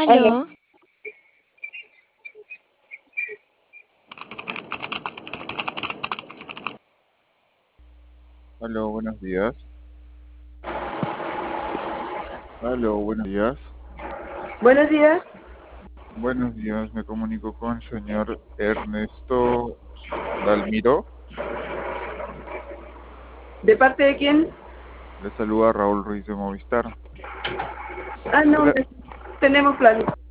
Aló, Aló, Aló, buenos días. Aló, buenos días. Buenos días. Buenos días, me comunico con el señor Ernesto Dalmiro. ¿De parte de quién? Le saluda Raúl Ruiz de Movistar. Ah, no, Era, tenemos plan.